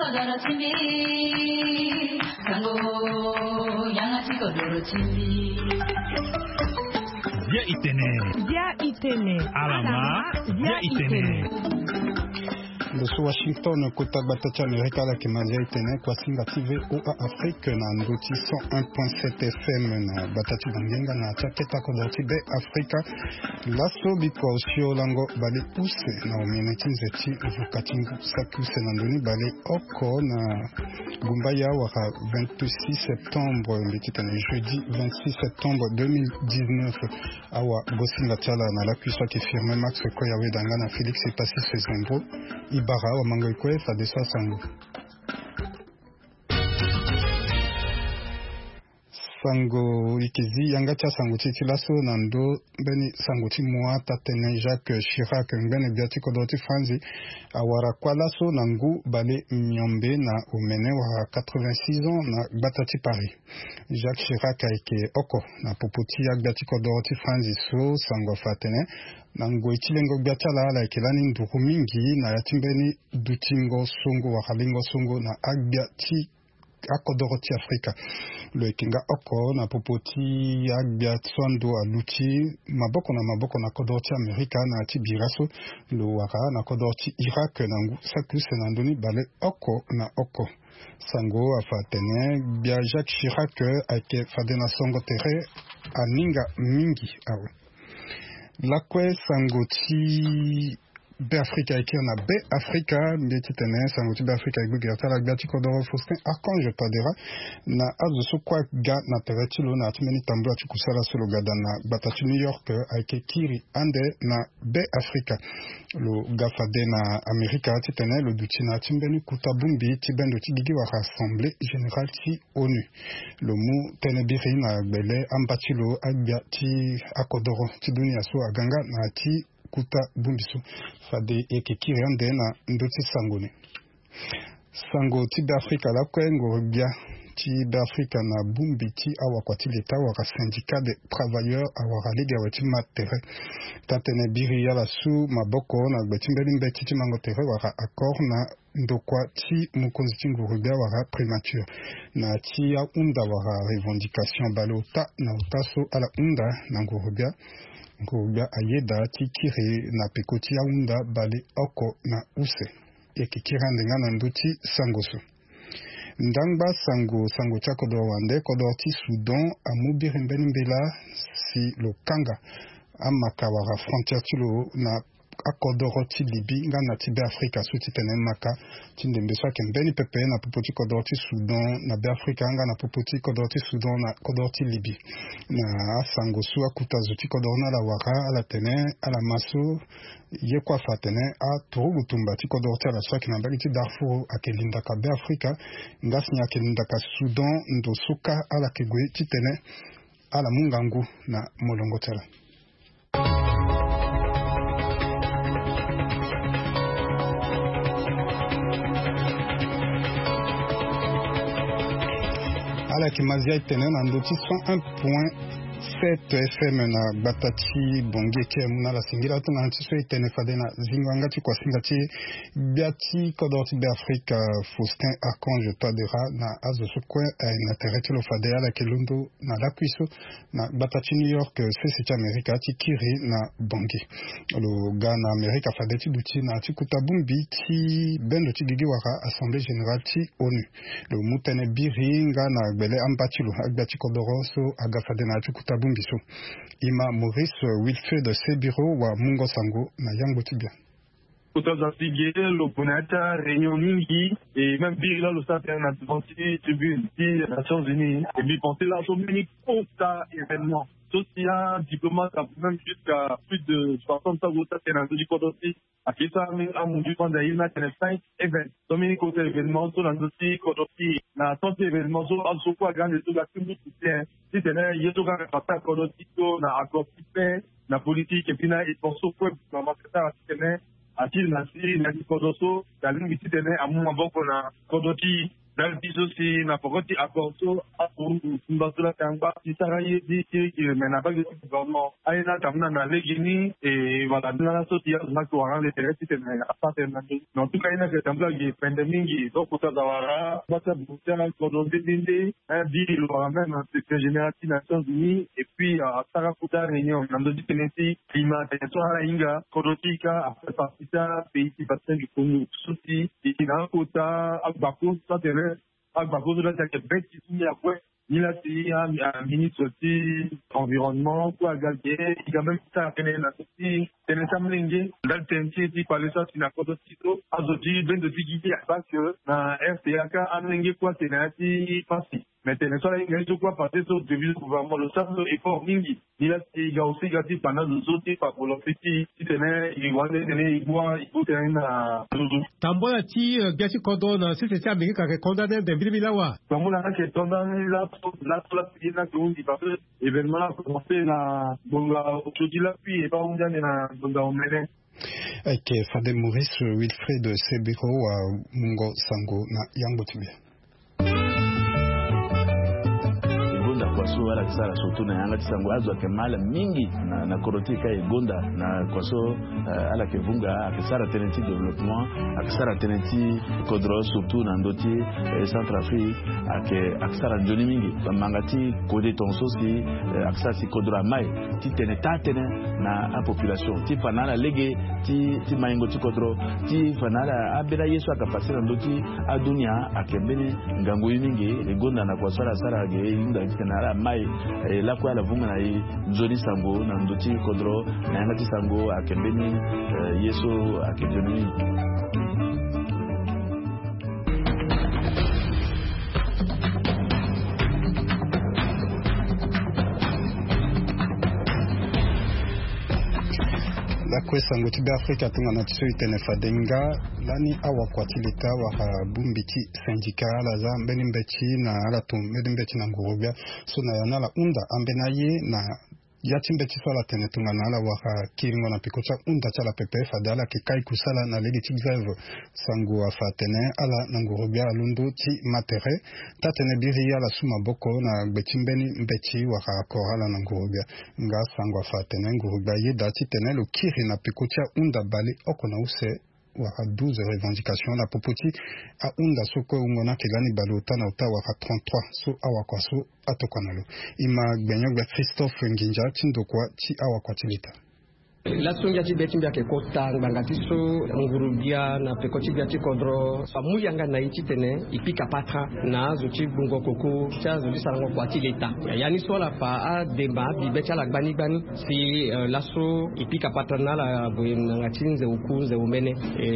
kodoro chimbi sango yangati kodoro chimbi Dia itene alama dia itene Dosu Washington kota batacha Amerika la kimazia itene kwa singa TV OA Afrique na ndoti 101.7 FM na batachi bangenga na chaketa kodoti be Afrika laso biko osio lango bale use na omene kinzeti vukatingu sakuse na ndoni bale oko na gumbaya waka 26 septembre mbititane jeudi 26 septembre 2019 awa gosinga chala na la puissance qui firme Max Koyawe dangana Félix et Passis Sezembro Ibara wa mango ikwe fadesa sango sango ikizi yangacha sango titilaso nando beni sango timua tatene Jacques Chirac ngene biati kodoti franzi awara kwalaso nangu bale nyombe na umene wa 86 ans na batati Paris Jacques Chirac aike oko na popoti yak biati kodoti franzi so sango fatene nango itilengo biatala ala ikelani nduku mingi na yatimbeni dutingo songo wa halingo songo na agbiati akodoroti Afrika le kinga oko na popoti agbia tsondo aluti maboko na kodoroti Amerika na tibiraso lo waka na kodoroti Irak na ngu sakuse na ndoni bale oko na oko sango afatene bia Jacques Chirac ake fadena songo tere aninga mingi awe lakwe sango ti Be Africa eki na Be Africa mbetitene sanguti Be Africa igbe gertala gbati kodoro Faustin Archange tadera na azusu kwa ga na teretilo na atimeni tambu atikusala solo gada na batatu New York aike kiri ande na Be Africa lo gafade na Amerika titene lo dutina timbeni kutabumbi tibendo tigigi wa Assemblée Générale ti ONU lo mu tenebiri na gbele ambatilo agbati akodoro tidunia so aganga na ti kuta bumbiso fade ekekiri ande na ndoti sangone sango ti Be Africa la kwengo bia ti Be Africa na bumbi ti awa kwa ti leta waka syndicat de travailleurs awa liga wa ti matere tatene biri ya la su maboko na gbetimbeli mbeti ti mango tere waka accord na ndokwa ti mukonzi ti ngurubia waka primature na ti ya unda waka revendication bale ota na ota so ala unda na ngurubia ngurubia ayeda ti kiri na pekoti ya unda bale oko na use ekikira ndenga na nduti sangoso ndangba sango tia kodoro wande kodoro ti Soudan amubiri mbeni mbela si lo kanga amaka wara frontière ti lo na akodoro ti Libi nga na ti Be Africa so ti tene maka ti ndembe so ayeke mbeni pepe na popo ti kodoro ti Soudan na Be Africa nga na popo ti kodoro ti Soudan na kodoro ti Libi na asango so akuta zo ti kodoro na ala wara ala tene ala maso ye kwa fatene a turugu tumba ti kodoro ti ala so ayeke na mbeni ti Darfour ayeke lindaka Be Africa nga si ni ayeke lindaka Soudan ndo soka ala yeke gue ti tene ala mungangu na molongo ti ala ala kimazia itene na ndoti 101.7 FM na batati bonge ke muna la singira to na ntiso itene fade na zingwanga ti kwa singa ti biati kodoti Be Africa Faustin Archange tadera na azo sokwe na tereti lo fade ala kelundo na la kuiso na batati New York sese ti Amerika ti kiri na bonge lo ga na Amerika fade ti duti na ti kutabumbi ti bendo ti gigi waka Assemblée Générale ti ONU lo mutene biri nga na gbele ampatilo agbati kodoro so aga fade na ti kutabumbi so ima Maurice Wilfred Sebiro wa Mungo Sango na yango tibia kutazapige lokunata réunion mingi et même bir là le stade na tribune des Nations Unies et puis penser là sur mini quota événement social diplomate même jusqu'à plus de 60 ans ça c'est dans du côté à qui ça a mon du pendant il y a 5 événements donc mini quota événement sur dans aussi côté na tant événement sur à ce quoi grande tout la tout bien si c'est là il y a tout un partage côté na accord na politique et puis là ils pensent quoi dans ma ça c'est atil na siri na kodoso dalingi titene amu maboko na kodoti dans aussi na pokoti akorso apu mbasula tamba isaraye dit que mais n'a pas de gouvernement aina tamna na legini et voilà dans la société na ko ran les terrestres na partenaire non tout cas ina que tamba qui pandémie donc pour tawara bata butana ko do dinde un dit le même secrétaire général des Nations Unies et puis à Sarakuta réunion dans le tenisi climat et soara inga kodotika a fait partie ça pays bassin du Congo souci et qui dans kota akbako ça Agbako de la Tchèque, qui a quoi il a dit un ministre aussi environnement quoi Galtier il a même ça tenait la sortie tenait ça mlingue dans le tenté dit par les ça qui n'a pas de titre azoti ben de digiter pas que na RTAK amlingue quoi tenait passé mais tenait ça il a quoi passer sur devise gouvernement le ça effort mingi il a aussi gardé pendant les autres par pour l'office qui tenait il va tenir il faut tenir na tambola ti biasi kodona c'est ça américain qui condamné de bilawa comme on a que condamné la pina que on dit parce que événement a commencé na bonga aujourd'hui la pluie et pas on gagne na bonga on mène avec Fadel Maurice Wilfred Sebiro wa Mungo Sango na Yango Tibia kwaso wala kisara surtout na yanga tisango azwa kemala mingi na korotika egonda na kwaso ala kevunga akisara tenenti développement akisara tenenti kodro surtout na ndoti Centrafrique akisara njoni mingi mangati kode tonso si akisara si kodro mai ti teneta na population ti fanala lege ti maingo ti kodro ti fanala abela yesu akapasira ndoti adunia akembeni ngango mingi egonda na kwasara sara ge inda na mai la kwa la vunga na nzoni sango na ndoti kodro na ngati sango akembeni yeso akejoni la kwesa ngoti be Afrika tunga na tso itene fadenga lani awa kwa tilita wa bumbiti syndicat la za mbeni mbechi na ala tum mbeni mbechi na ngurubia so na yana la unda ambenaye na yati mbechi swala tene tunga na ala wa kiringo na pikocha unda chala PPF adala ki kai kusala na legi ti grève sangu wa fatene ala na ngurubia lundu ti matere tatene biri ala suma boko na bechi mbeni mbechi wa korala na ngurubia nga sangu wa fatene ngurubia ye dati tene lo kiri na pikocha unda bale okona use waka 12 revendications la popoti a unda soko ungona kigani balota na uta waka 33 so awakwa so atokanalo ima gbenyo Christophe Nginja tindokwa ti awakwa tilita la sonja ti beti mbia ke kota ngangati so ngurubia na pekoti bia ti kodro famu yanga na iti tene ipika patra na zoti bungo koko cha zoti sarango kwa ti leta yani so la fa a deba bi becha la gbani si laso ipika patra na la ngati nze ukunze umene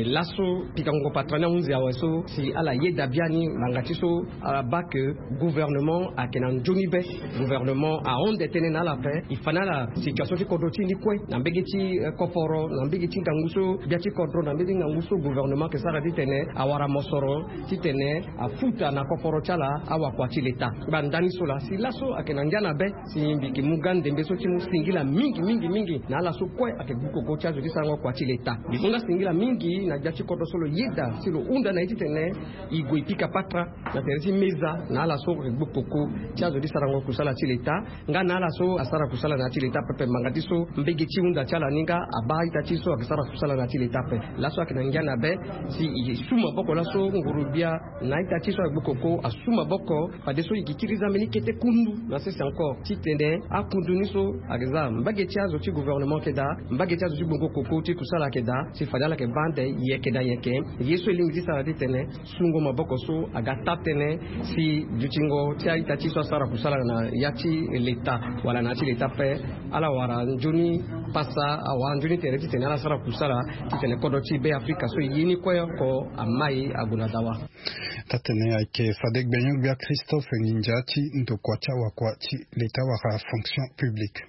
laso pika ngo patra na unze awaso si ala yeda biani ngati so ba que gouvernement a kenan joni be gouvernement a onde tene na la paix ifana la situation ti kodoti ni kwe na mbegeti koporo na mbegeti nganguso biati kodro na mbegeti nganguso gouvernement ke sara ditene awara mosoro titene afuta na koporo chala awa kwa leta bandani sola si laso akenanjana be si mbiki mugande mbeso timu singila mingi na laso kwe akebuko gocha zo disango kwa leta bikunga singila mingi na biati kodro solo yeda silo unda na itene igwe pika patra na teresi meza na laso kebuko ko chazo disango kusala leta nga na laso asara kusala na leta pepe mangatiso mbegeti unda chala ninga abai tatiso akisara kusala na leta pe laso akenanjana be si suma boko laso ngurubia na itatiso akbukoko asuma boko padeso ikikiriza meni kete kundu na c'est encore titende akundu niso agza mbageti azo ti gouvernement keda mbageti azo ti bongo koko ti kusala keda si fadala ke bande yekeda yeke yeso elingi sala ditene sungo maboko so agata tene si jutingo ti itatiso sara kusala na yati leta wala na ti leta pe ala wara njuni pasa awa njuni tere titene ala sara kusala titene kodo ti be Afrika so yini ko amai agunadawa tatene ake Fadek Benyo bia Christophe Nginjati ndokwacha wakwati leta waka fonction publique.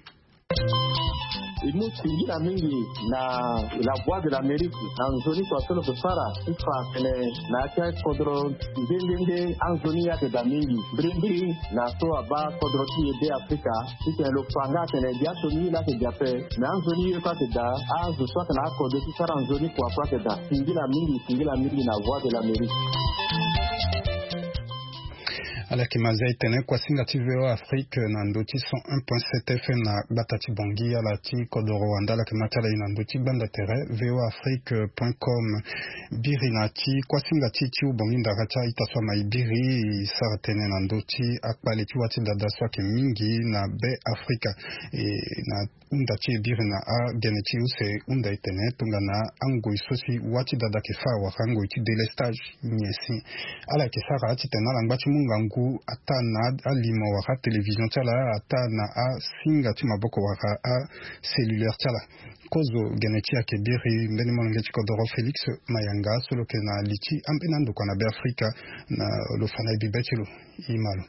Imusingira mingi na la voix de l'Amérique anzoni kwa solo kusara ifa kene na cha kodro ndende anzoni ya da mingi brindi na so aba kodro ti de Afrika ti lo panga kene dia so ni la ke jape na anzoni ya ka da azu so na kodro ti sara anzoni kwa da singira mingi na voix de l'Amérique. ala kimazai tene kwa singa TV Afrique na ndoti 101.7 FM na batati bongi ala ti kodoro wanda la kimatala ina ndoti banda tere voafrique.com biri na ti kwa singa ti ubongi ndaracha itaswa maibiri sara tene na ndoti akpale ti wati dada swa ke mingi na be Afrika na unda ti biri na a gene ti use unda itene tunga na ango isosi wati dada ke fa wa rango ti delestage nyesi ala ke sara ti tena la ngbachi mungangu ata na alima waka television tala ata na a singa ti maboko waka a cellulaire tala kozo geneti ya kebiri mbeni monongeti kodoro Felix Mayanga solo ke na liti ampenando kwa na be Afrika na lofana ibibetilo imalo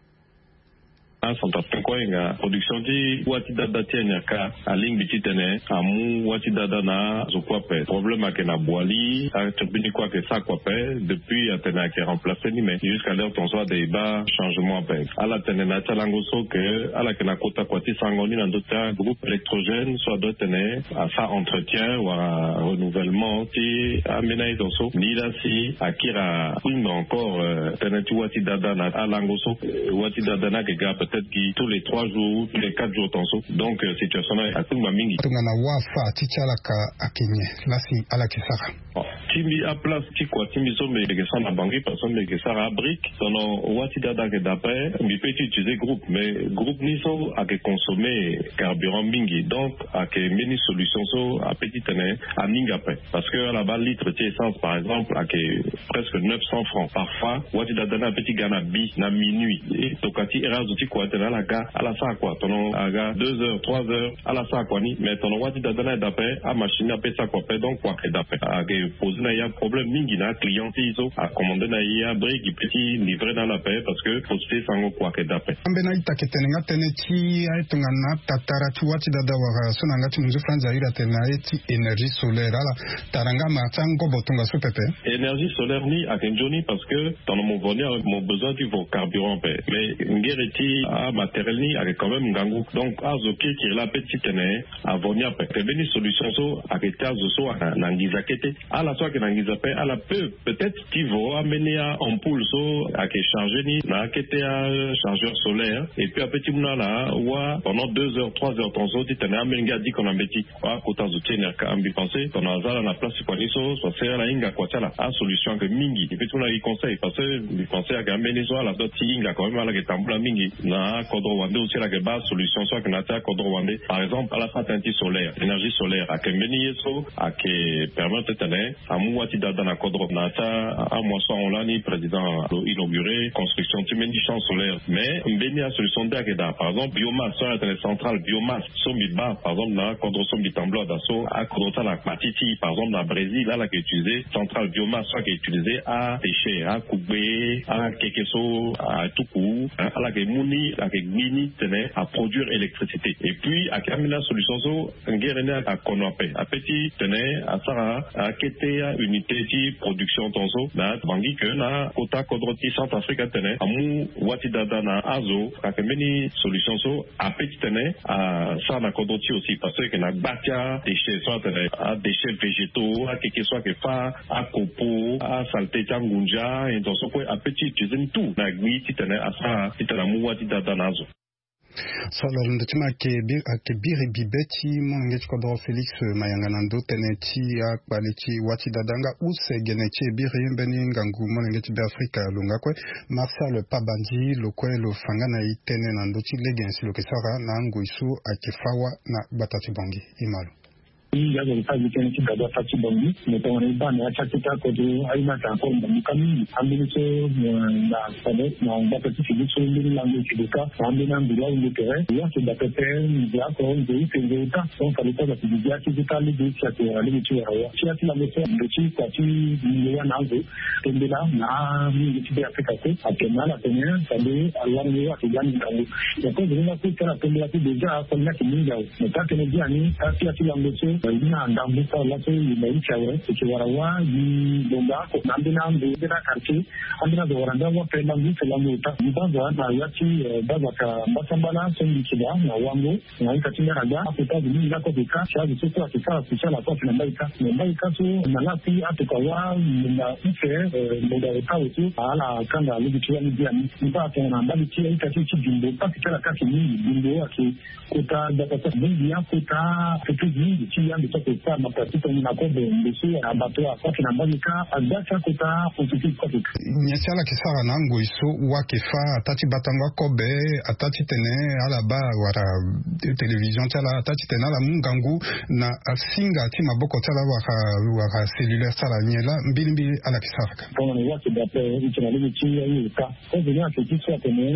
Santa Penkoenga production di wati dada tienya ka aling bititene amu wati dada na zokwape problème ake na boali a tobini kwa ke sa kwape depuis atena ke remplacer ni mais jusqu'à l'heure ton soit débat changement pe ala tenena talango so ke ala ke na kota kwati sangoni na ndota groupe électrogène soit dotene à sa entretien ou à renouvellement ti amena idoso ni la si akira une encore teneti wati dada na alango so wati dada na ke ga peut-être qui tous les 3 jours, tous les 4 jours tanso. Donc situation là à tout mamingi. Tungana wafa tichalaka akenye lasi ala kisaka. Timi a place ti quoi timi so me que ça na bangi personne me que ça a brique sono wati dada que d'après mi peut utiliser groupe mais groupe ni so a que consommer carburant mingi donc a que mini solution so a petit tene a mingi après parce que à la bas litre de essence par exemple a que presque 900 francs parfois wati dada na petit gana bi na minuit et tokati erazuti quoi tena la ga à la sa quoi tono aga 2 heures 3 heures à la sa quoi ni mais tono wati dada na d'après a machine a pesa quoi donc quoi que d'après a que poser na ya problème mingi na client iso a commander na ya brique petit livrer dans la paix parce que poster sango quoi que d'après ambena itaketenga teneti aitunga na tatara tuwati dada wa sonanga tunzu franza ira tena eti énergie solaire ala taranga ma sango botunga supepe énergie solaire ni a kenjoni parce que dans mon bonheur mon besoin du carburant mais ngereti a matériel ni a quand même ngangu donc azoki qui la petite tene a vonia pe beni solution so a ketazo so na ngizakete ala so que nangizape ala peut-être qu'il va amener à ampoule so à que charger ni na kete à chargeur solaire et puis à petit mouna là ou pendant 2 heures 3 heures ton so tu t'en amenga dit qu'on a beti wa kota zote na ka ambi penser ton azala na place kwa niso so c'est la inga kwa tala a solution que mingi et puis tout na y conseil parce que il pensait à amener so la dot inga quand même ala que tambula mingi na kodro wande aussi la que base solution so que na ta kodro wande par exemple à la patente solaire énergie solaire à que meni so à que permettre tene amu wati dada na kodro na ta a moisson on l'a ni président inauguré construction timendi champ solaire mais mbeni a solution d'ageda par exemple biomasse sur la centrale biomasse sombi ba par exemple na kodro sombi tamblo daso a kodro la matiti par exemple na Brésil là qui utilisé centrale biomasse soit qui utilisé à déchets à couper à kekeso à tuku à la que muni à que mini tenait à produire électricité et puis à kamina solution so ngerene à konope à petit tenait à sara à kete unité de production tonso na bangi que na kota kodroti Centrafrique tene amu wati dada na azo kakemeni solution so a petit tene à ça na kodroti aussi parce que na batia déchets soit à déchets végétaux à quelque soit que fa à copo à saleté tangunja et donc so quoi a petit utiliser tout na gui tene à ça tene amu wati dada na azo solo ndotima ke biri bibeti monenge kodro Felix Mayanga nando teneti ya baleti wati dadanga use geneti biri mbeni ngangu monenge be Afrika lunga kwe Marcel Pabandi lokwe lo fangana itene nando ti legensi lo kesara na nguisu akefawa na batati bongi imalo ya zonkazi kene ti dada fati bongi ne to ne ba na chakita ko do ai na ta ko mo kami ambi so na sade na ba petit fili so ni langue ti ka ambi na ndula ngi tere ya se da pepe ya ko ngi ti ngi ta so ka lita da ti ya ti ta li di cha ti ali ti ya ya ti la me so de ti ka ti ni ya na zo tembela na ni ti ya Afrika ko akena la tenya sade Allah ni ya ti ya ni ngangu ya ko ni na ku tera tembela ti deja ko na ti ni ya ne ta tene dia ni ta ti la me so ina ndambuka laso mai chawe ke warawa ni donga ko nambina ndira karti andina do waranda mo pe mangi selamu ta mbanza na yati daga ka mbasambala sendi kida na wango na ikatinga raga akuta ni ndako bika shazi tuko akika kishala kwa mbaika so na lafi atukawa na ife muda utautu ala kanda libitua ni dia mbaka na mbali tia ikati jimbo pakitala kaki ni jimbo aki kuta data mingi ya kuta kitu mingi chi yangu cha kuta mapatito ni nakobe mbisi abatoa kwa na mbika adacha kuta utuki kwa kika nyesala kisara nango iso wakefa atati batangwa kobe atati tene ala ba wara television tala atati tene ala mungangu na asinga ti maboko tala waka cellulaire tala nyela mbili ala kisaraka kama ni watu dape ichana chi ya yuka kwa vile kitu tene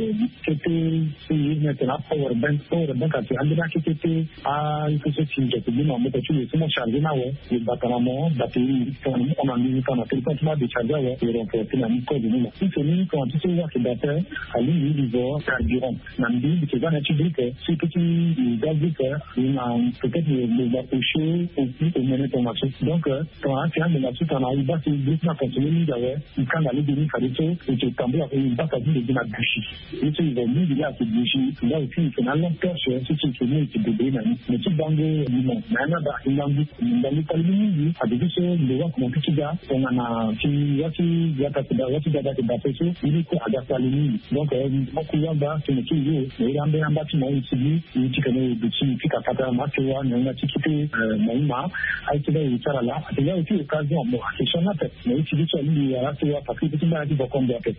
kitu si ni tena power bank ati andina kitu ikuso chinja kujina mbota chini sima charge nawe batana mo bateri kama ni kama tulipata de charge wa tina mko dinina sisi ni kwa tuso watu dape ali hizo carburant na mbili kizana chidike si kitu gazike ina peut-être le va coucher au mener ton marché donc quand tu as le marché tu as iba si na continue dawe ikanga le dini kadito et tambia ibaka vile dina bishi hizo hizo mbili ya bishi ndio kitu na long terme sisi kimwe kibebe na mti bango limon na ba ilangu ndani kalimi adidiso ndio kwa kitu na ki wati dada peso ili ko adakalimi donc makuyamba tumekiyo ndio amba tunaisibi itikane bichi fika kata makewa na tikite maima aitida itara la atia uti occasion mo akishona te na ikibicho ali ya watu wa pakiti tuna hadi bokombe yake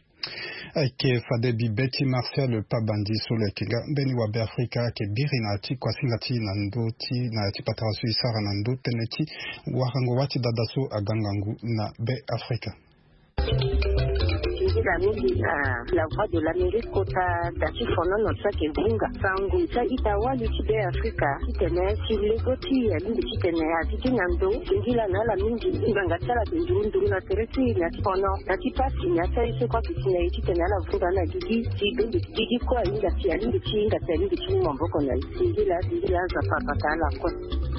ke Fadebi Betty Marcel Pabandi Sole Kinga Beni wa Afrika ke birinati kwa singati nandoti na tipatarasu isara nando teneti warango wati dadaso agangangu na be Afrika. La voix de l'Amérique kota dati fono no sake bunga sangu cha itawa lutide Afrika kitene chilegoti ya lindi kitene atiki nando ngila na la mingi nganga tsala ndurunduru na teresi na fono na tipasi na tsaise kwa kitene kitene la vuga na gigi kwa inga tia lindi chinga tia lindi chimo mboko na ngila za papa kala kwa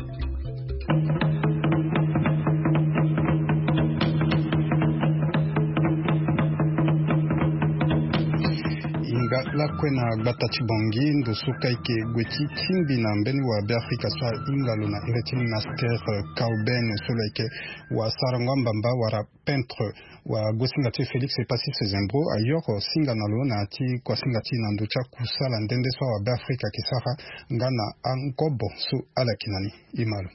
la kwena batati bongi ndo sukaike gweti timbi na mbeni wa Afrika swa ingalo na iretini master Kauben solaike wa sarangwa mbamba wara peintre wa gosingati Felix et Passif Zembro ailleurs singa nalo na ati kwa singati na ndocha kusala ndende swa wa Afrika kisara ngana ankobo su ala kinani imalo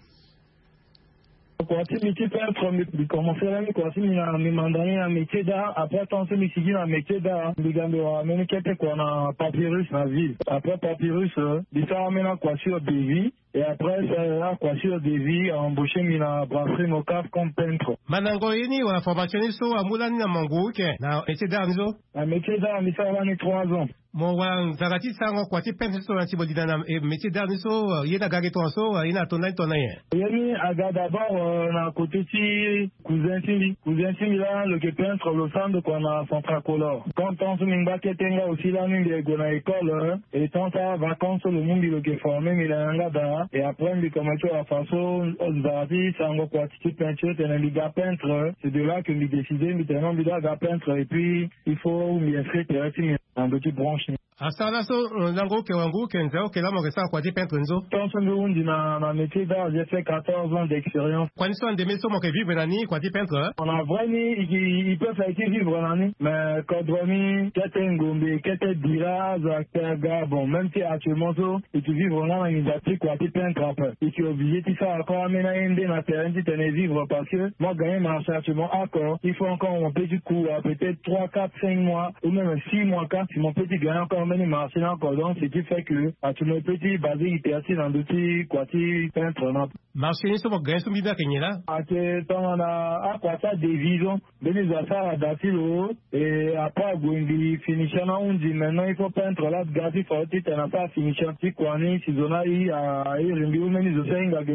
Kwa si métier peintre, commencer là, quoi si mi mandani un métier d'art, après tant si mi sigi un métier d'art, bigambe wa meni kete kwa na papyrus na ville. Après papyrus, bisa amena kwa sur devis et après ça kwa sur devis embauché mi na brasserie Mocaf comme peintre. Manango yini wa formation so amulani na mangu ke na métier d'art nzo. Un métier d'art mi ça va ni 3 ans. Mo wa nzagati sango kwa ti peintre so na tibodi na métier d'art nzo yena gage to so yena tona ye. Yeni aga d'abord na côté ti cousin Timi là le peintre le centre qu'on a central color. Quand on se minga ketenga aussi là ni de na école et tant ça vacances le monde le que formé mais là ngada et après il commence à façon aux sango kwa ti peinture et liga peintre c'est de là que il décidé mais tellement liga peintre et puis il faut m'y inscrire un petit branche. Asala so nango ke wangu ke nzao ke la mo resa kwa ti peintre nzo. Tant que nous na métier d'art j'ai fait 14 ans d'expérience. Quand ils sont en demi so mo ke vivre nani kwa ti peintre. On a vraiment ils peuvent faire vivre nani mais Kodromi Ketengombe Kete Dira Zakaga bon même si actuellement so et tu vivre là une industrie quoi ti peintre après. Et tu es obligé de faire encore amener ende na terrain tu tenais vivre parce que moi gagner marché actuellement encore il faut encore un petit coup peut-être 3 4 5 mois ou même 6 mois 4 si mon petit gagne encore meni marché encore donc ce qui fait que tu me petit basé il était assis dans petit quoi ti peintre na marché ni so mo gagne so mi ba kenyela ate tona akwata division beni za ça datilo et après gwendi finisher na undi maintenant il faut peindre là gasi faut ti tena pas finisher ti kwani si zona i rimbi meni zo senga geba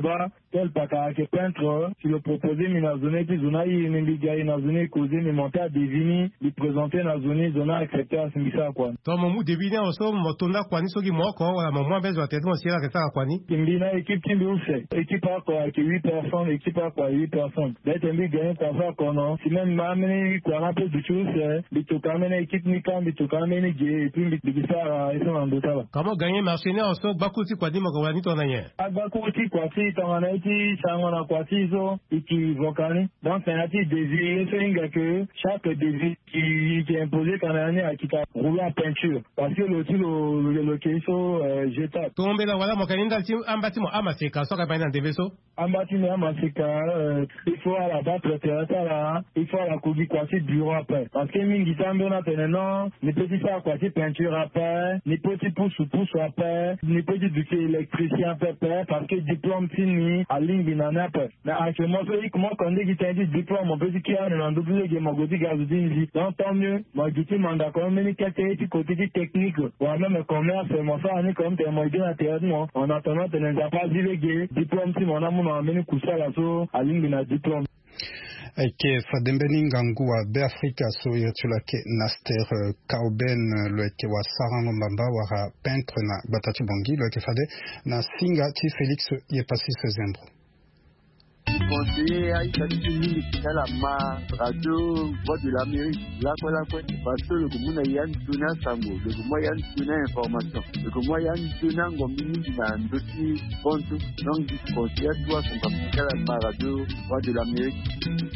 tel paka ke peintre qui le proposait mais na zone ti zona yi n'imbiga na zone causé mais monter à deviner lui présenter na zone zona accepter à singisa quoi to momu deviner oso motunda kwani soki moko wala momu bezo atete mosiela ke saka kwani kimbina équipe timbi use équipe quoi qui 8 personnes équipe quoi 8 personnes d'être mbi gagner quoi faire kono si même mamene quoi un peu de choses bitoka mena équipe ni kan bitoka mena je et puis bibisa eso ndota comment gagner marché ne oso bakuti kwani moko wani to na yen bakuti kwati tangana iti sangona kwati zo iki vokani donc c'est un petit désir c'est que chaque désir qui est imposé quand on est à qui rouler en peinture parce que le keso jetable tombe la wala mokaninda ti ambati mo amaseka soka baina ndeveso ambati mo amaseka il faut à la battre là il faut à la kogi kwati bureau après parce que mingi tambe na teneno ni petit ça kwati peinture après ni petit pouce après ni petit du électricien après parce que diplôme fini à ligne binana après mais actuellement c'est comment quand dit qu'il dit diplôme on peut dire qu'il y a un double game godi gazudinzi donc tant mieux moi du manda comme mais quelqu'un côté technique ou même commerce moi ça on est comme des moyens intérieurement en attendant de ne pas diléguer diplôme si mon amour amené coucher là so à ligne bina diplôme Eke fadembeni ngangu wa Beafrika so yetulake Naster Kauben lweke wa Sarango Mbamba wara peintre na Batati Bongi lweke fade na Singa ti Félix Yepasi Sezembro. Conseiller Aïssa Tini la ma radio Voix de l'Amérique la quoi parce que le commun Yann Tuna Sango le commun Yann Tuna information le commun Yann Tuna ngomini na ndoti ponto donc conseiller toi son papier la ma radio Voix de l'Amérique.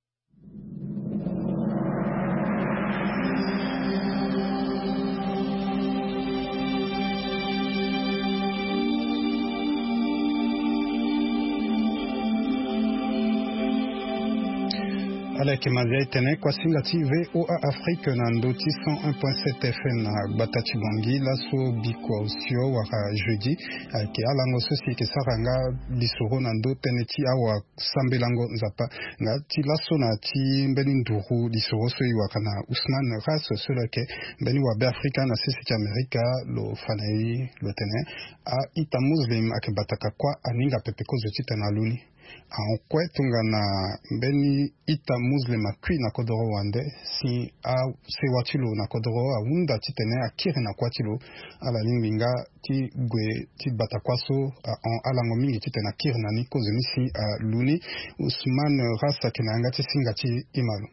Alek mazai tene kwa singa ti VOA Afrique na ndoti 101.7 FM na Batati Bongi laso biko usio waka jeudi ke alango sosi ke saranga lisoro na ndo tene ti awa sambelango nzapa nga ti laso na ti mbeni nduru lisoro so iwaka na Ousmane Ras solo ke mbeni wa be Afrika na sisi ti Amerika lo fanai lo tene a ita muslim ake bataka kwa aninga pepeko zo ti tena luni en kwetunga na mbeni ita muslima kui na kodoro wande si a se watilo na kodoro a wunda titene a kire na kwatilo ala limbinga ti gwe ti batakwaso en alango mingi titena kire na ni kozo misi a luni Ousmane Rasa kenanga ti singa ti imalu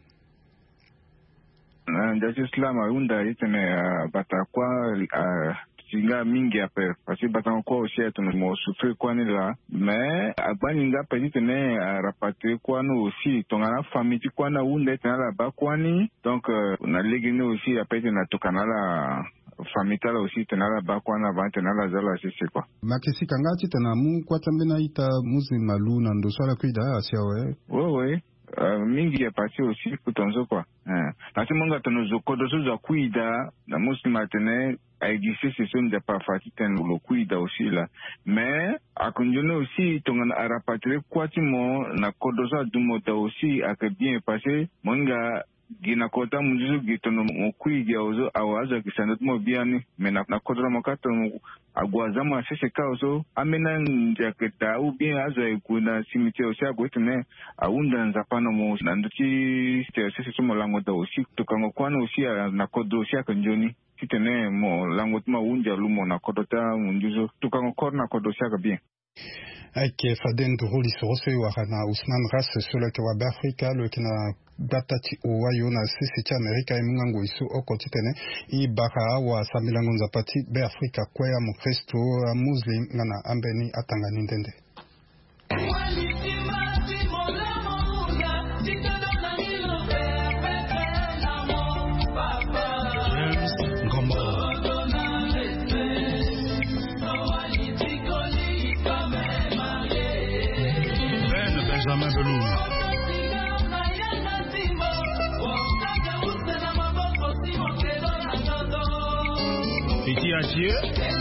Ndasi Islam a wunda titene batakwa singa mingi ape parce que batang ko aussi est mo souffrir quoi ni là mais agbaninga petit ne rapatrier quoi nous aussi ton la famille quoi na unde tena la ba quoi ni donc on a légné aussi après na tokana la famille tala aussi tena la ba quoi na va tena la zala c'est quoi makesi kanga ti tena mu kwa tambena ita muslima lu na ndo sala kuida asia we oui mingi ya parti aussi kutonzo quoi parce que monga tonozo kodozo za kuida na muslima tene a existé ce sont des parfaits ten le kuida aussi là mais a conjono aussi tongana a rapatrier kwatimo na kodozo dumota aussi a que bien passé monga gina kota munjuzu gitono mokuiga ozo awaza kisanda tumo biani mena na kodra makato agwazama sese kaoso amena njaketa u bien aza kuna simite osi agwetene aunda nzapano mo nanduti sese somo lango da osi tukango kwana osi na kodo osi akanjoni titene mo lango tuma unja lumo na kodota munjuzu tukango korna kodo osi bien Ake faden duruli soroso na Ousmane Ras solo ke wa Afrika lo kina batati owayo na sisi cha Amerika imungango isu okotitene I baka wa samilango nzapati be Afrika kwa ya mkristo muslim ngana ambeni atangani ndende Petit Adieu.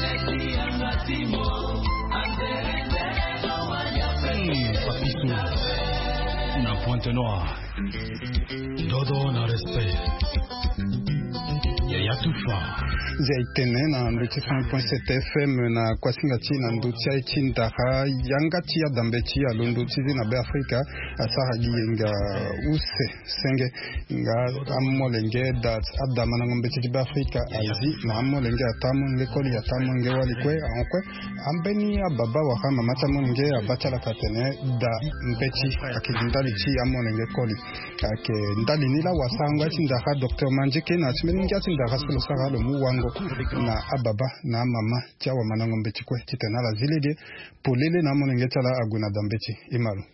Papissou. Na Pointe Noire. Dodo na respect. Yaya Tufa zaitene na nduti 1.7 FM na kwasingati na nduti ya chindara yangati ya dambechi ya lunduti na be Afrika asara giyenga use senge nga amolenge dat adama na ngombechi be Afrika azi na amolenge atamu ngekoli atamu ngewali kwe ankwe ambeni ya baba wa kama matamolenge abatala katene da mbechi akindali chi amolenge koli ake ndali nila wasangwa chindara Dr. Manjike na chimeni ngati ndara sulu sara lo muwango na ababa na mama chawa manango mbechi kwe chitena la zilede polele na monenge chala aguna dambechi imalu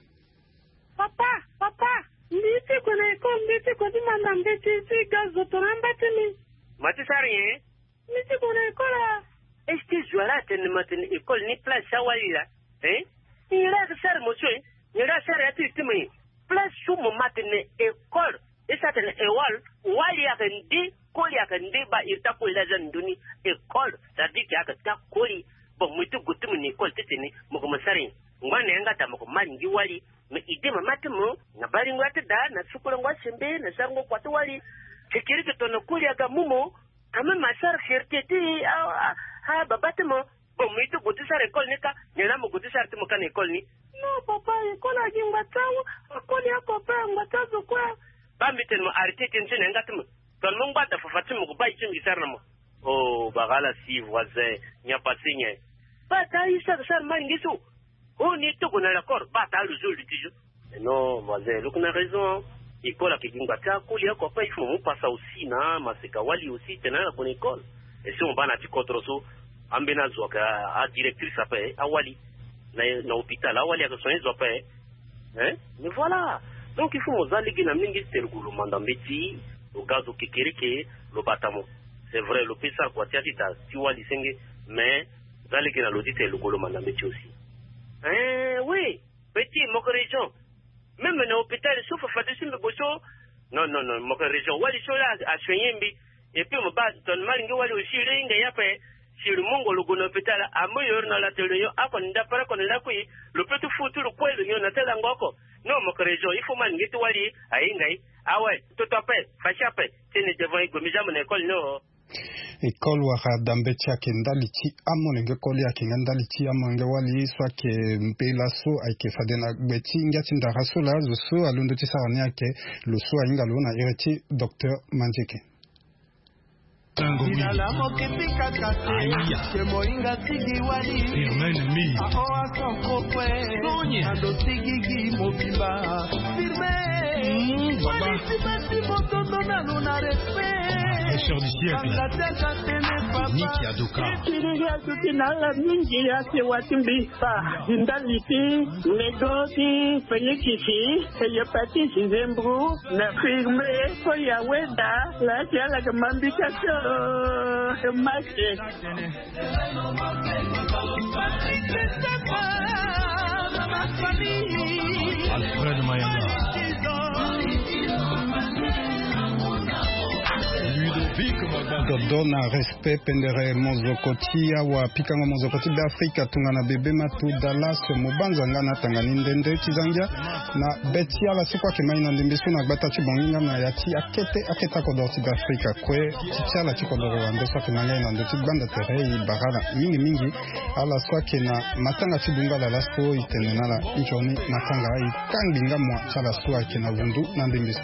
papa nditi kuna iko nditi kwa di manda mbechi si gazo toramba tini mati sari nditi kuna iko la este juara tene matene école ni place awalila ira sar moswe ira sar ati timi place sumo matene école esa tene ewal wali akendi koli akende ba irta ko la zan duni école c'est-à-dire qu'il y a que ta koli bon mutu gutum ni école tetene mo ko masari ngwane ngata mo ko mangi wali me ide mamatimo na bari ngwata da na sukula ngwa sembe na sango kwatu wali sekiri ke tono koli aga mumo kama masar fierté ha babatimo bon mutu gutu sar école nika nyela mo gutu sar timo kan école ni no papa école agi ngwatawo koli akopa ngwatazo kwa ba miten mo arrêter tension ngatimo ton mon bata fafati mo ba ichi sarna mo oh bagala si voisin nya pasinya bata isa sar mangisu oh ni to kuna l'accord bata le jour du tijo non voisin lukuna raison école qui ngata kuli ko pa il faut mo passa aussi na masika wali aussi tena ko école et si on bana ti kotroso ambena zoka a directrice après awali na hôpital awali a soigner zopa mais voilà donc il faut mozaligi na mingi tergulu mandambeti le gaz au kékéréké, le batamo. C'est vrai, le pesa quoi, tiens, tu vois l'isenge, mais dans les gens l'audit et le golo mandameti aussi. Oui, petit, mon région. Même dans l'hôpital, sauf à faire des signes de bosso. Non, mon région. Ouais, les choses là, à soigner, et puis, mon bas, ton mal, il y a aussi, il y a pas, si le monde, le golo hôpital, à meilleur dans la télé, à qu'on n'a pas qu'on l'a pris, le petit foutu, le poil, il y en a tel angoko. Non, mon région, il faut manier tout aller, à Ingaï. Ah ouais, tout à fait, fachape, c'est ne devant économiser mon école, non. École waka dambecha kendalichi amonenge koli akingandalichi amonenge wali swake mpela so aike fadena beti ngati ndaraso la zo alundo tisarani yake lo so ainga lona ireti Dr. Manjike. Inalamo kipika kate Kemoinga tigi wali Aho asoko kwe Ando tigi gi mobimba Firme Wali sibati motondo na luna respe Pêcheur du siècle Niki Adoka Kiriga tutinala mingi ya sewatimbi Pa Zindaliti Negoti Fenyekisi Feyepati Zembru Na firme Koya weda La kiala kamambika Alfred Mayanga Dodona respect pendere mozokoti awa pikango mozokoti be Afrika tungana bebe matu Dallas mubanza ngana tangani ndende tizangia na beti ala sikwa kemaina ndimbisu na gbata chibonginga na yati aketa kodoti be Afrika kwe chichala chikodoro wande kwa kinanga na ndoti banda terei barana mingi ala sikwa kena matanga chibunga la lasko itenenala nchoni matanga ikandinga mwa chala sikwa kena vundu na ndimbisu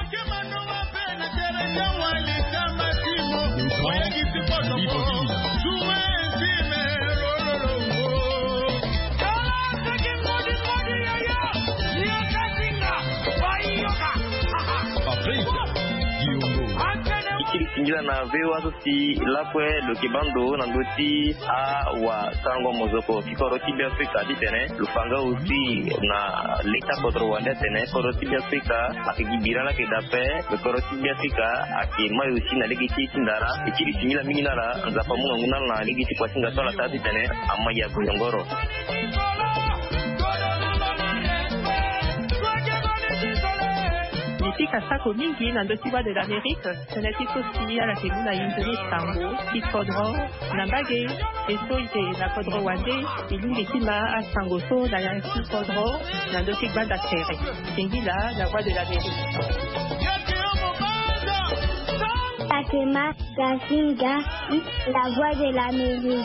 Ingila na vewa sosi lapwe lo kibando na ndoti a wa sango mozoko kikoro tibi Afrika ditene lufanga aussi na leta kodro wanda tene koro tibi Afrika akigibira na kedape koro tibi Afrika akimayo aussi na legiti tindara ikiri tingila mingi nara nzapa munga nguna na legiti kwa singa tola tati tene amaya kuyongoro Kasako mingi na ndotiwa de l'Amérique, senati sosi ala kemuna yinzoni sango, kikodro, nambage, eso ite na kodro wande, ilungi kima a sango so na yanki kodro, na ndotik banda tere. Singila, la voix de l'Amérique. Sema Gazinga, la voix de l'Amérique.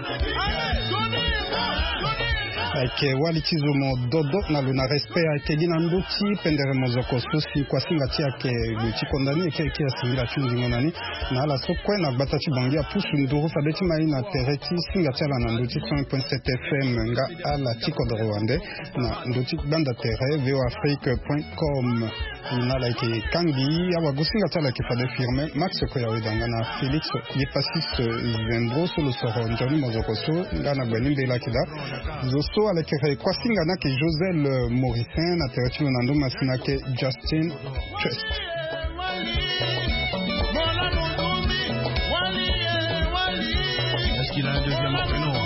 Ake walichizo mo dodo na luna respect ake gina nduti pendere mozoko sosi kwa singa tiake luchi kondani eke asingira chunzi ngonani na ala sokwe na batachi bangia pusu nduru fabeti mai na tereti singa tiala na nduti 100.7 FM nga ala chiko de Rwanda na nduti banda tere voafrique.com na like kangi awa gusinga tiala ke fade firme Max Koya wedanga na Felix Yepasis Zembro solo soro njoni mozoko so nga na gwenimbe lakida zoso avec kwa singa na ke Josel Morissin na tereti nando masina ke Justin Trust. Est-ce qu'il a un deuxième prénom?